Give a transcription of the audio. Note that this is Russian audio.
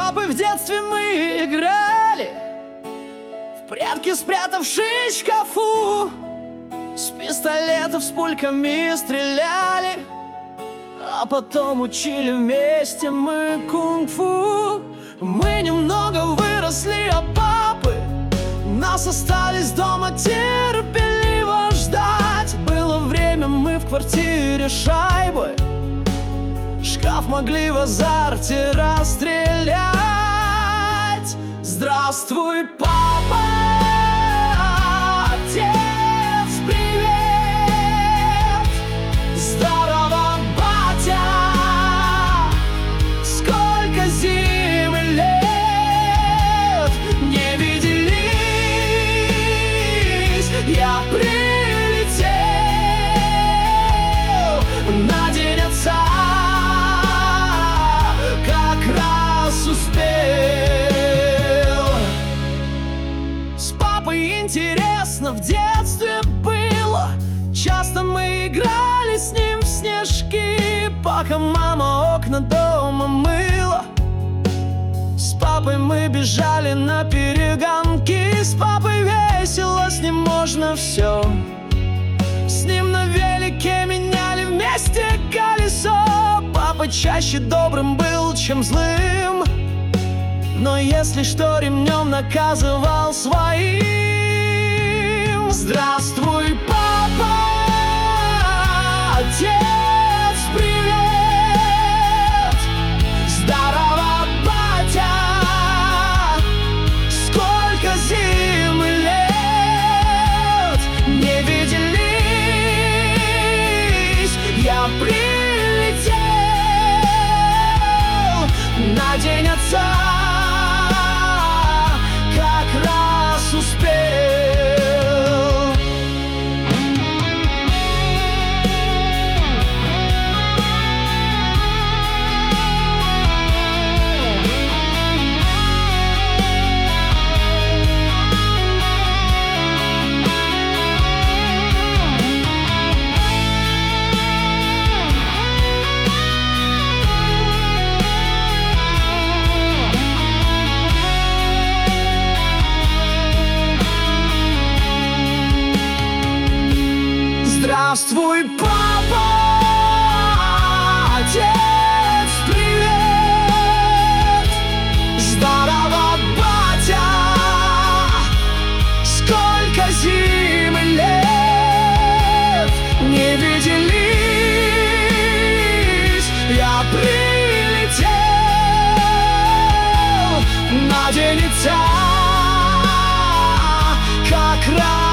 папой в детстве мы играли в прятки, спрятавшись в шкафу. С пистолетов с пульками стреляли, а потом учили вместе мы кунг-фу. Мы немного выросли, а папы нас остались дома терпеливо ждать. Было время, мы в квартире шайбы шкаф могли в азарте расстрелять. Здравствуй, папа, отец, привет! Здорово, батя! Сколько зим и лет не виделись! Я прилетел на день отца, как раз успел. С папой интересно в детстве было. Часто мы играли с ним в снежки, пока мама окна дома мыла. С папой мы бежали на перегонки. С папой весело, с ним можно все. С ним на велике меняли вместе колесо. Папа чаще добрым был, чем злым, но если что, ремнем наказывал своим. Здравствуй, папа, отец, привет! Здорово, батя! Сколько зим и лет не виделись! Я прилетел на день отца, как раз успел. Здравствуй, папа, отец, привет! Здорово, батя! Сколько зим и лет не виделись! Я прилетел на день отца, как раз